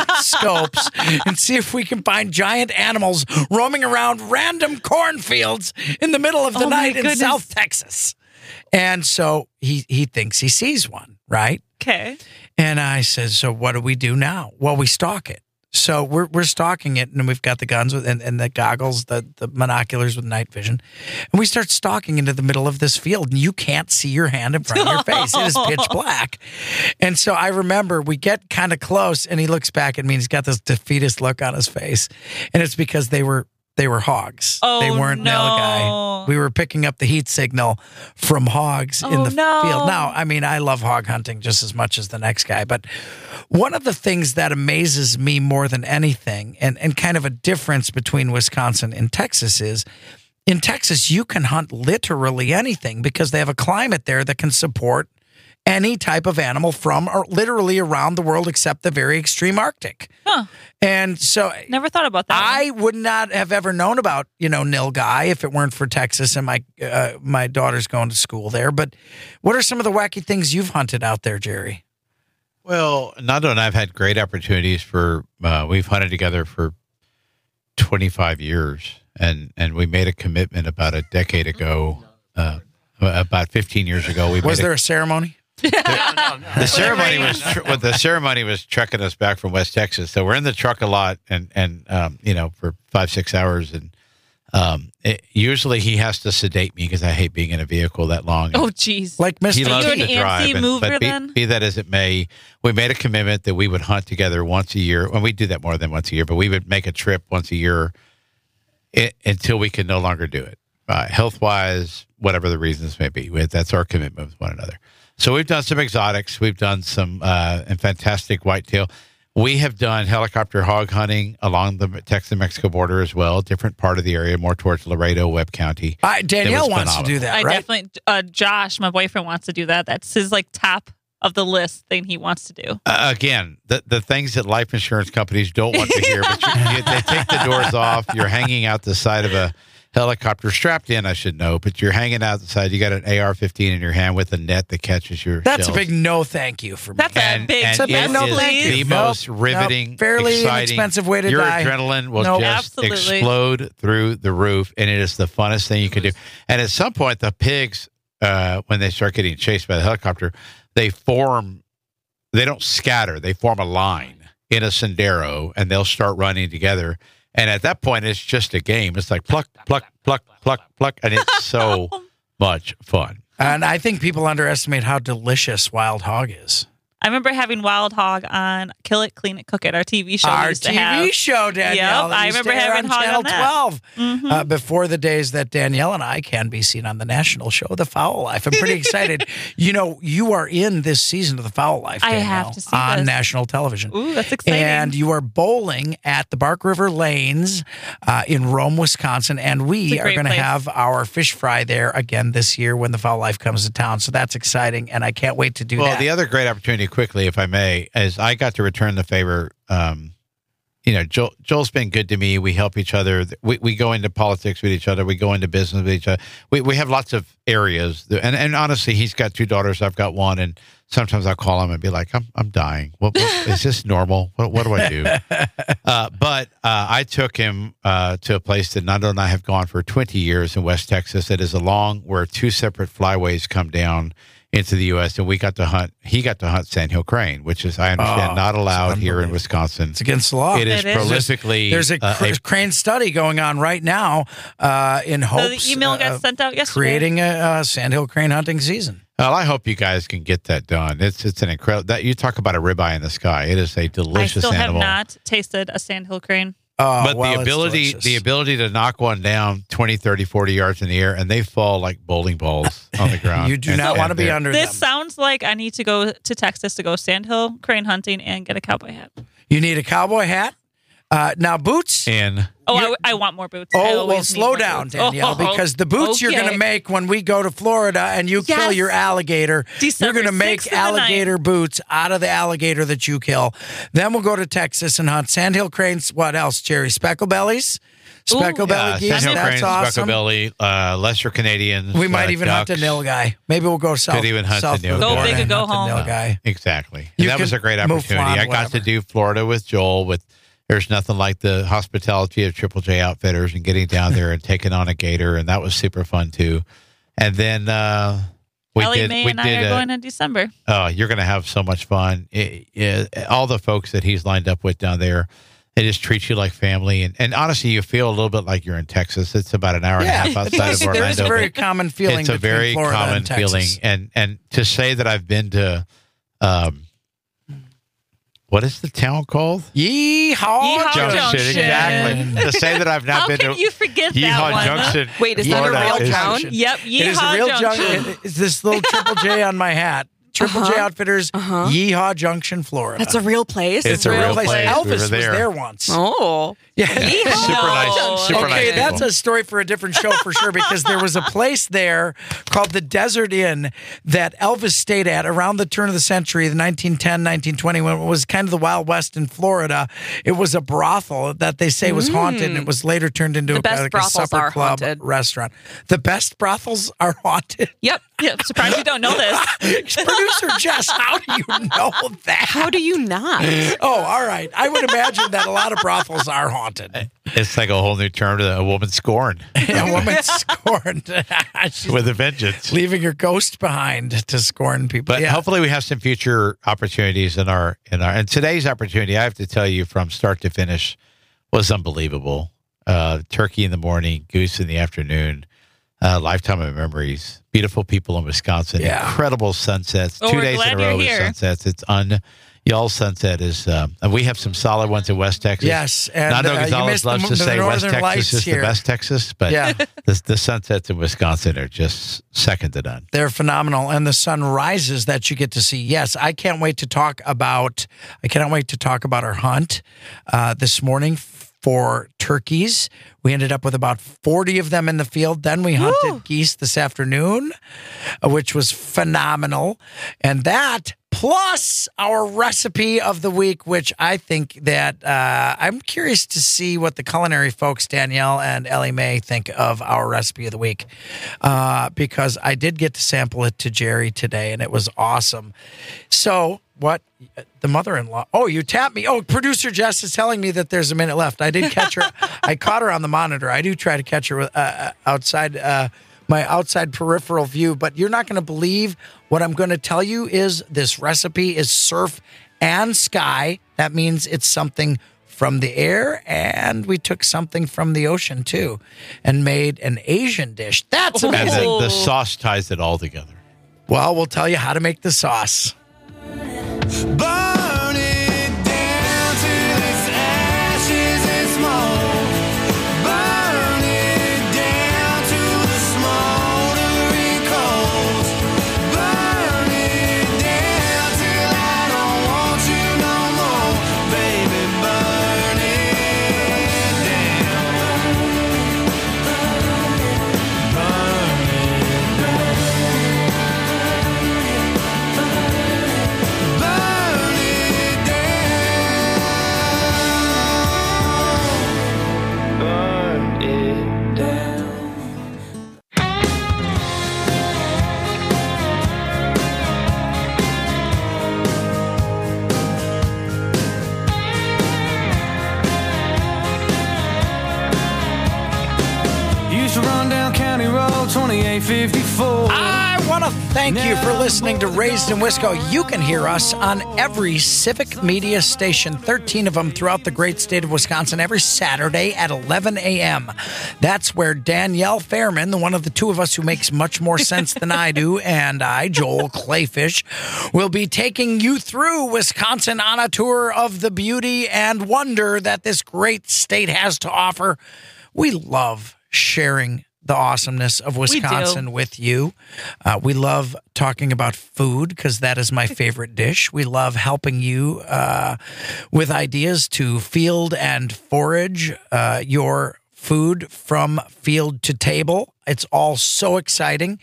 scopes and see if we can find giant animals roaming around random cornfields in the middle of the night in South Texas. And so he thinks he sees one, right? Okay. And I said, so what do we do now? Well, we stalk it. So we're stalking it, and we've got the guns and the goggles, the binoculars with night vision. And we start stalking into the middle of this field, and you can't see your hand in front of your face. It is pitch black. And so I remember we get kind of close, and he looks back at me, and he's got this defeatist look on his face. And it's because they were hogs. They weren't nilgai. We were picking up the heat signal from hogs in the field. Now, I mean, I love hog hunting just as much as the next guy, but one of the things that amazes me more than anything, and kind of a difference between Wisconsin and Texas, is in Texas, you can hunt literally anything because they have a climate there that can support any type of animal from or literally around the world except the very extreme Arctic. Huh. And so never thought about that. I would not have ever known about, nilgai if it weren't for Texas and my daughter's going to school there. But what are some of the wacky things you've hunted out there, Jerry? Well, Nando and I have had great opportunities we've hunted together for 25 years, and we made a commitment about a decade ago, about 15 years ago. Was there a ceremony? The ceremony was trucking us back from West Texas. So we're in the truck a lot, and for 5-6 hours, and usually he has to sedate me because I hate being in a vehicle that long. Oh, geez! Like Mr. He loves Are you to an drive, antsy mover then? Be that as it may, we made a commitment that we would hunt together once a year. Well, we do that more than once a year, but we would make a trip once a year until we could no longer do it, health-wise, whatever the reasons may be. That's our commitment with one another. So we've done some exotics. We've done some fantastic whitetail. We have done helicopter hog hunting along the Texas-Mexico border as well, different part of the area, more towards Laredo, Webb County. Danielle wants to do that, right? Definitely. Josh, my boyfriend, wants to do that. That's his top of the list thing he wants to do. Again, the things that life insurance companies don't want to hear, but they take the doors off. You're hanging out the side of a helicopter, strapped in, I should know, but you're hanging out the side. You got an AR-15 in your hand with a net that catches your That's shells. a big no thank you for me. That's a big no thank you. The most riveting, fairly exciting, inexpensive way to your die. Your adrenaline will just Absolutely. explode through the roof, and it is the funnest thing you can do. And at some point, the pigs, when they start getting chased by the helicopter, they don't scatter. They form a line in a sendero, and they'll start running together. And at that point, it's just a game. It's like pluck, pluck, pluck, pluck, pluck. And it's so much fun. And I think people underestimate how delicious wild hog is. I remember having wild hog on Kill It, Clean It, Cook It, our TV show. Our we used to have. TV show, Danielle. Yep, I remember having hog Channel on that. 12 before the days that Danielle and I can be seen on the national show, The Foul Life. I'm pretty excited. You are in this season of The Foul Life, Danielle, I have to see on this. national television. Ooh, that's exciting. And you are bowling at the Bark River Lanes in Rome, Wisconsin. And we are going to have our fish fry there again this year when The Foul Life comes to town. So that's exciting. And I can't wait to do that. Well, the other great opportunity, quickly, if I may, is I got to return the favor. Joel's been good to me. We help each other. We go into politics with each other. We go into business with each other. We have lots of areas. And honestly, he's got 2 daughters. I've got 1. And sometimes I'll call him and be like, I'm dying. What is this normal? What do I do? But I took him to a place that Nando and I have gone for 20 years in West Texas. It is where 2 separate flyways come down into the U.S. and he got to hunt sandhill crane, which is, I understand, not allowed here in Wisconsin. It's against the law. It is prolifically. There's a crane study going on right now in hopes the email got sent out yesterday. Creating a sandhill crane hunting season. Well, I hope you guys can get that done. It's an incredible. That you talk about a ribeye in the sky. It is a delicious animal. I still have not tasted a sandhill crane. But the ability to knock one down 20, 30, 40 yards in the air, and they fall like bowling balls on the ground. You do not want to be under them. This sounds like I need to go to Texas to go sandhill crane hunting and get a cowboy hat. You need a cowboy hat? Now, boots. I want more boots. Oh, well, slow down, Danielle, because the boots you're going to make when we go to Florida and you kill your alligator, you're going to make alligator boots out of the alligator that you kill. Then we'll go to Texas and hunt sandhill cranes. What else, Jerry? Specklebellies? Specklebelly geese. Sandhill That's cranes, awesome. specklebelly, lesser Canadians. We might even hunt a nilgai. Maybe we'll go south. Could even hunt the nilgai. Go big or go home. Exactly. And that was a great opportunity. I got to do Florida with Joel There's nothing like the hospitality of Triple J Outfitters and getting down there and taking on a gator, and that was super fun too. And then Ellie Mae and I are going in December. Oh, you're going to have so much fun! All the folks that he's lined up with down there, they just treat you like family, and honestly, you feel a little bit like you're in Texas. It's about an hour and a half outside of Orlando. There's a very common feeling. It's a very Florida common and feeling, and to say that I've been to. What is the town called? Yeehaw Junction. Exactly. To say that I've not been to you forget Yeehaw that one? Junction. Wait, is that a real town? Yep, It is a real junction. It's this little Triple J on my hat. Triple J Outfitters, Yeehaw Junction, Florida. That's a real place? It's a real place. Elvis We were was there once. Oh. Yeah. Super nice. Super Okay, nice that's people. a story for a different show for sure, because there was a place there called the Desert Inn that Elvis stayed at around the turn of the century, the 1910, 1920, when it was kind of the Wild West in Florida. It was a brothel that they say was haunted, and it was later turned into a supper club restaurant. The best brothels are haunted? Yep. Yeah, surprised you don't know this. Producer Jess, how do you know that? How do you not? Oh, all right. I would imagine that a lot of brothels are haunted. It's like a whole new term to a woman scorned. A woman scorned. With a vengeance. Leaving her ghost behind to scorn people. But hopefully we have some future opportunities and today's opportunity, I have to tell you, from start to finish was unbelievable. Turkey in the morning, goose in the afternoon. Lifetime of memories. Beautiful people in Wisconsin. Yeah. Incredible sunsets. 2 days in a row with sunsets. It's y'all's sunset is. And we have some solid ones in West Texas. Yes. And Nando Gonzalez loves to say West Texas is the best Texas, but the sunsets in Wisconsin are just second to none. They're phenomenal, and the sunrises that you get to see. Yes, I cannot wait to talk about our hunt this morning for turkeys. We ended up with about 40 of them in the field. Then we hunted geese this afternoon, which was phenomenal. And that, plus our recipe of the week, which I think that I'm curious to see what the culinary folks, Danielle and Ellie Mae, think of our recipe of the week. Because I did get to sample it to Jerry today, and it was awesome. So, what? The mother-in-law. Oh, you tapped me. Oh, producer Jess is telling me that there's a minute left. I did catch her. I caught her on the monitor. I do try to catch her with, outside my outside peripheral view, but you're not going to believe what I'm going to tell you is this recipe is surf and sky. That means it's something from the air, and we took something from the ocean too and made an Asian dish. That's amazing. And the sauce ties it all together. Well, we'll tell you how to make the sauce. Burn it down till it's ashes and smoke. Burn it down to the smoldering coals. Burn it down till I don't want you no more. Baby, burn it down. Burn it down. Burn 2854. I want to thank you for listening to Raised in Wisco. You can hear us on every Civic Media station, 13 of them throughout the great state of Wisconsin, every Saturday at 11 a.m. That's where Danielle Fairman, the one of the two of us who makes much more sense than I do, and I, Joel Clayfish, will be taking you through Wisconsin on a tour of the beauty and wonder that this great state has to offer. We love sharing the awesomeness of Wisconsin with you. We love talking about food because that is my favorite dish. We love helping you with ideas to field and forage your food from field to table. It's all so exciting.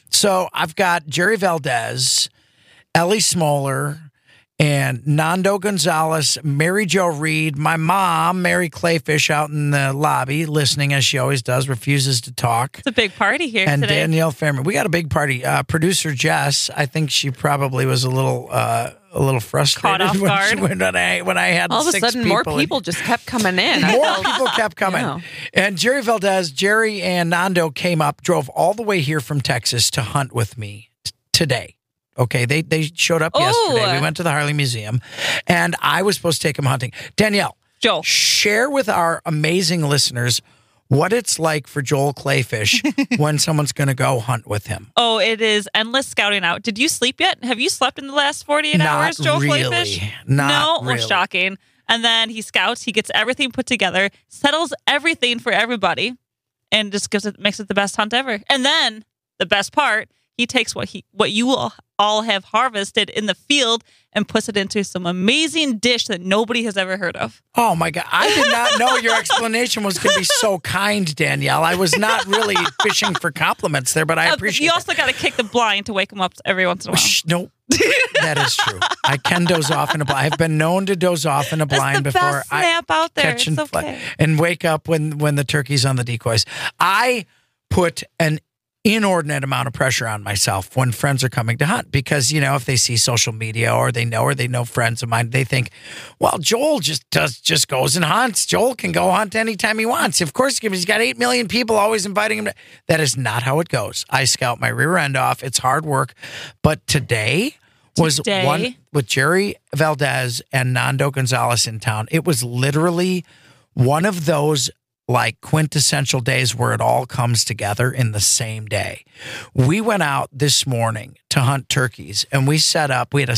So I've got Jerry Valdez, Ellie Smoller, and Nando Gonzalez, Mary Jo Reed, my mom, Mary Clayfish, out in the lobby, listening as she always does, refuses to talk. It's a big party here and today. Danielle Fairman. We got a big party. Producer Jess, I think she probably was a little frustrated caught off guard when I had all of a 6 sudden more people people just kept coming in. More people kept coming. Yeah. And Jerry Valdez, Jerry and Nando came up, drove all the way here from Texas to hunt with me today. Okay, they showed up yesterday. We went to the Harley Museum, and I was supposed to take them hunting. Danielle, Joel, share with our amazing listeners what it's like for Joel Clayfish when someone's going to go hunt with him. Oh, it is endless scouting out. Did you sleep yet? Have you slept in the last 48 hours, Joel Clayfish? Not really. Well, shocking. And then he scouts. He gets everything put together, settles everything for everybody, and just makes it the best hunt ever. And then the best part, he takes what you will all have harvested in the field and puts it into some amazing dish that nobody has ever heard of. Oh, my God. I did not know your explanation was going to be so kind, Danielle. I was not really fishing for compliments there, but I appreciate it. You also got to kick the blind to wake him up every once in a while. No, that is true. I can doze off in a blind. I've been known to doze off in a blind That's the before. best nap out there. Catch It's and, okay. and wake up when the turkey's on the decoys. I put an inordinate amount of pressure on myself when friends are coming to hunt because, if they see social media or they know friends of mine, they think, well, Joel just goes and hunts. Joel can go hunt anytime he wants. Of course, he's got 8 million people always inviting him. That is not how it goes. I scout my rear end off. It's hard work. But today was one with Jerry Valdez and Nando Gonzalez in town. It was literally one of those like quintessential days where it all comes together in the same day. We went out this morning to hunt turkeys and we set up, we had a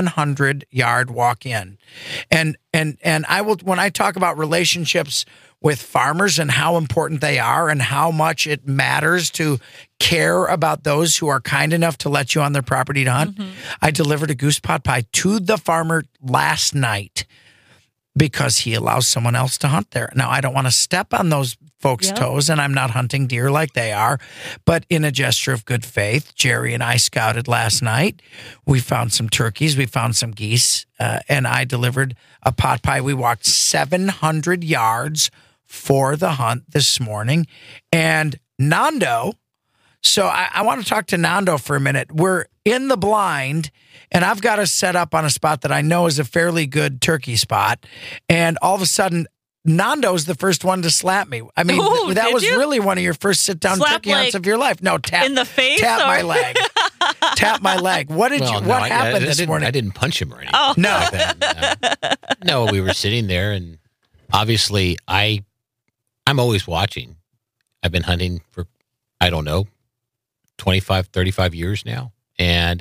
700-yard walk in. And I will, when I talk about relationships with farmers and how important they are and how much it matters to care about those who are kind enough to let you on their property to hunt, I delivered a goose pot pie to the farmer last night because he allows someone else to hunt there. Now, I don't want to step on those folks' toes, and I'm not hunting deer like they are, but in a gesture of good faith, Jerry and I scouted last night. We found some turkeys, we found some geese, and I delivered a pot pie. We walked 700 yards for the hunt this morning. And Nando, so I want to talk to Nando for a minute. We're in the blind, and I've got us set up on a spot that I know is a fairly good turkey spot. And all of a sudden, Nando's the first one to slap me. I mean, that was really one of your first sit-down turkey hunts of your life. No, tap in the face, tap my leg, tap my leg. What happened this morning? I didn't punch him or anything. Oh. No, like that. No, we were sitting there, and obviously, I'm always watching. I've been hunting for, I don't know, 25, 35 years now. And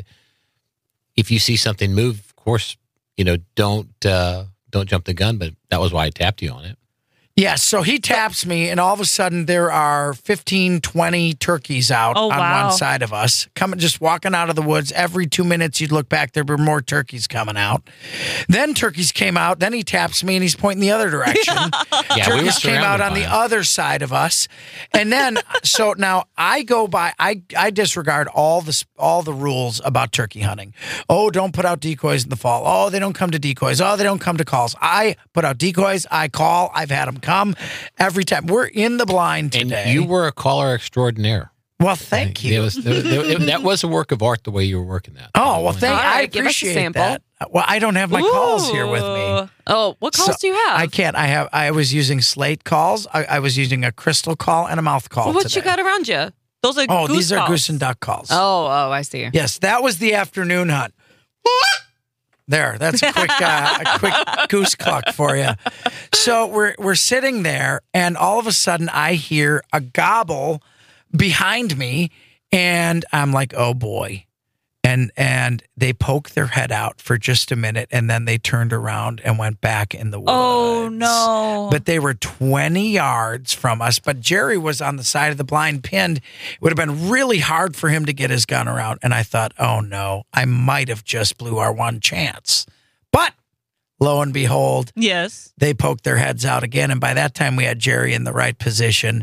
if you see something move, of course, don't jump the gun, but that was why I tapped you on it. Yeah, so he taps me, and all of a sudden there are 15, 20 turkeys out on one side of us, just walking out of the woods. Every 2 minutes you'd look back, there were more turkeys coming out. Then turkeys came out, then he taps me, and he's pointing the other direction. Turkeys came out on the other side of us. And then, so now I go by, I disregard all the rules about turkey hunting. Oh, don't put out decoys in the fall. Oh, they don't come to decoys. Oh, they don't come to calls. I put out decoys, I call, I've had them come every time. We're in the blind today. And you were a caller extraordinaire. Well, thank you. That was a work of art the way you were working that. Oh, well, I appreciate that. Well, I don't have my calls here with me. Oh, what calls do you have? I can't. I was using slate calls. I was using a crystal call and a mouth call. Well, what you got around you? Those are goose these are calls. goose and duck calls. Oh, I see. Yes, that was the afternoon hunt. There, that's a quick goose cluck for you. So we're sitting there, and all of a sudden I hear a gobble behind me, and I'm like, oh boy. And they poked their head out for just a minute, and then they turned around and went back in the woods. Oh, no. But they were 20 yards from us. But Jerry was on the side of the blind pinned. It would have been really hard for him to get his gun around. And I thought, oh, no, I might have just blew our one chance. But lo and behold, yes, they poked their heads out again. And by that time, we had Jerry in the right position.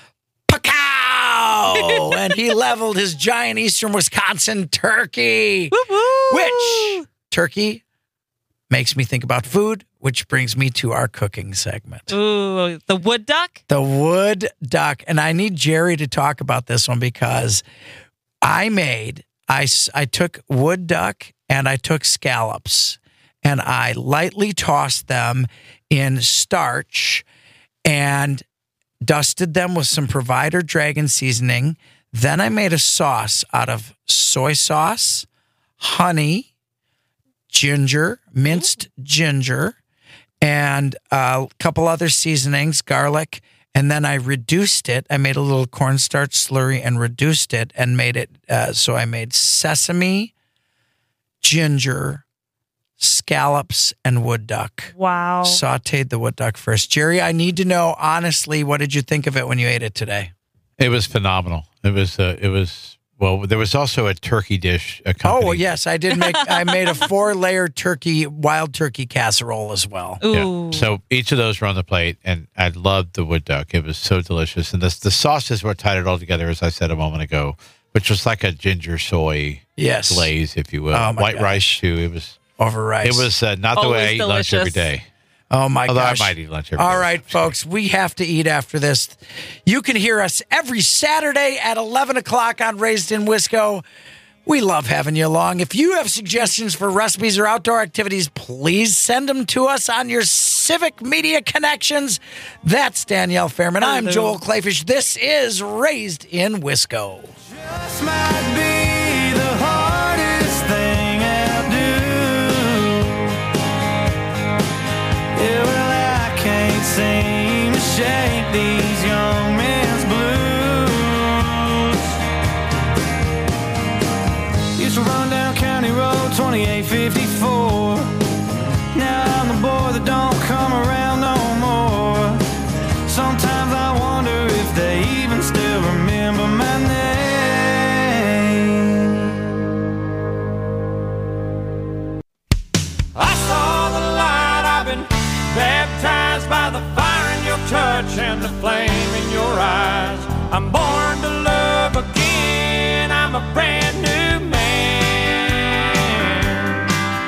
Pacow! And he leveled his giant Eastern Wisconsin turkey. Woo-hoo! Which turkey makes me think about food, which brings me to our cooking segment. Ooh, the wood duck? The wood duck. And I need Jerry to talk about this one because I took wood duck and I took scallops and I lightly tossed them in starch and dusted them with some Provider Dragon seasoning. Then I made a sauce out of soy sauce, honey, ginger, minced ginger, and a couple other seasonings, garlic. And then I reduced it. I made a little cornstarch slurry and reduced it and made it. So I made sesame, ginger, scallops, and wood duck. Wow. Sauteed the wood duck first. Jerry, I need to know, honestly, what did you think of it when you ate it today? It was phenomenal. Well, there was also a turkey dish accompanied. Oh, yes, I did I made a 4-layer wild turkey casserole as well. Ooh. Yeah. So each of those were on the plate, and I loved the wood duck. It was so delicious. And the sauce is what tied it all together, as I said a moment ago, which was like a ginger soy glaze, if you will. Oh, my White gosh. rice, too. It was over rice. It was not the way I eat lunch every day. Oh, my Although gosh. I might eat lunch every day. All right, folks, we have to eat after this. You can hear us every Saturday at 11 o'clock on Raised in Wisco. We love having you along. If you have suggestions for recipes or outdoor activities, please send them to us on your civic media connections. That's Danielle Fairman. I'm Joel Clayfish. This is Raised in Wisco. Just might be the hardest thing I'll do. Yeah, well, I can't seem to shake these young men's blues. Used to run down County Road 2854. Now I'm the boy that don't come around no more. Sometimes I wonder if they even still remember my name. I saw the light, I've been baptized by the fire in your touch and the flame in your eyes. I'm born to love again, I'm a brand new man.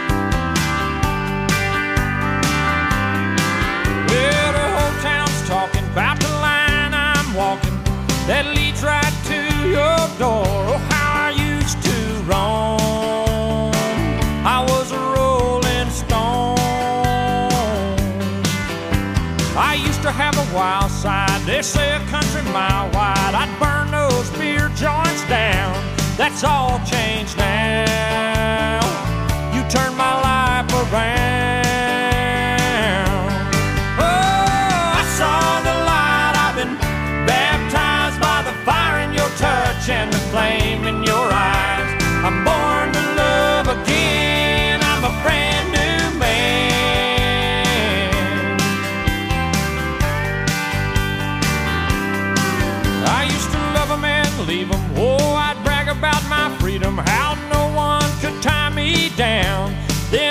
Well, the whole town's talking about the line I'm walking that leads right to your door. Oh, how I used to roam. I was a rolling stone. I used to have a wild side, they say a country mile wide. I'd burn those beer joints down. That's all changed now. You turned my life around. Oh, I saw the light, I've been baptized by the fire in your touch and the flame in your eyes. I'm born to love again, I'm a brand new man. I used to love them and leave them. Oh, I'd brag about my freedom, how no one could tie me down. Then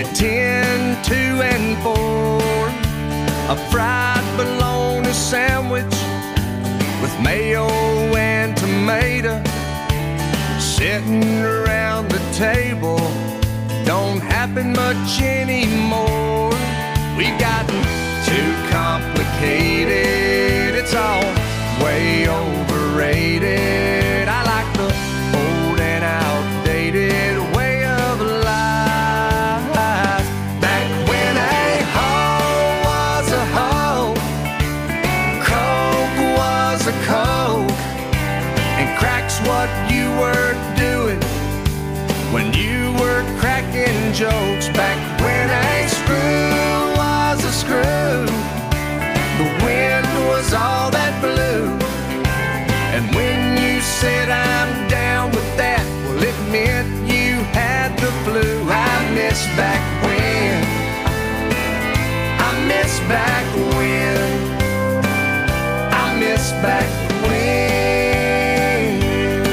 at 10, 2, and 4. A fried bologna sandwich with mayo and tomato. Sitting around the table don't happen much anymore. We've gotten too complicated. It's all way overrated. I like the old and outdated way of life. Back when a hoe was a hoe, Coke was a Coke, and crack's what you were doing when you were cracking jokes. Back when a screw was a screw, the wind was all that blew. And when you said I'm down with that, well, it meant you had the flu. I miss back when. I miss back when. I miss back when.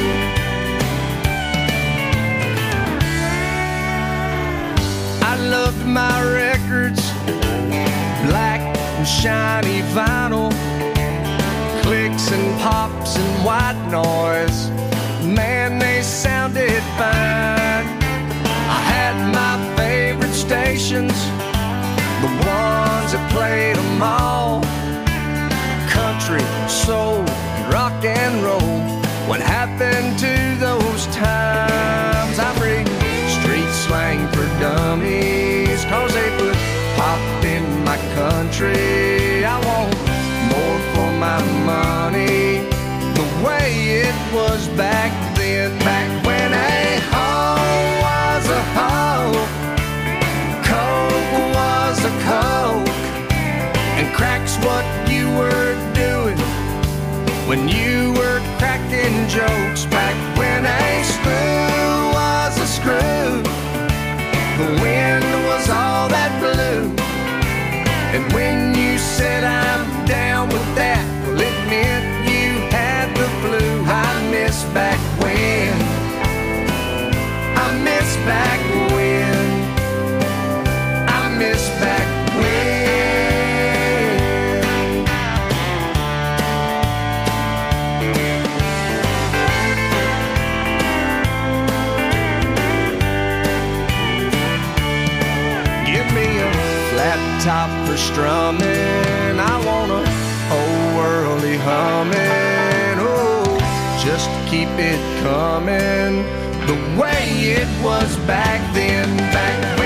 I loved my records, black and shiny vinyl, clicks and pops and white noise. Man, they sounded fine. I had my favorite stations, the ones that played them all. Country, soul, rock and roll. What happened to those times? I'm reading street slang for dummies, 'cause they put pop in my country. I want more for my money, the way it was back then. Back when a hoe was a hoe, Coke was a Coke, and crack's what you were doing when you were cracking jokes. Back when a screw was a screw, the wind was all that blew. And when you said I'm down with that, well, it meant you had the flu. I miss back when. I miss back when. I miss back when. Give me a flat top for strumming. I want a whole worldly humming. Oh, just keep it coming the way it was back then. Back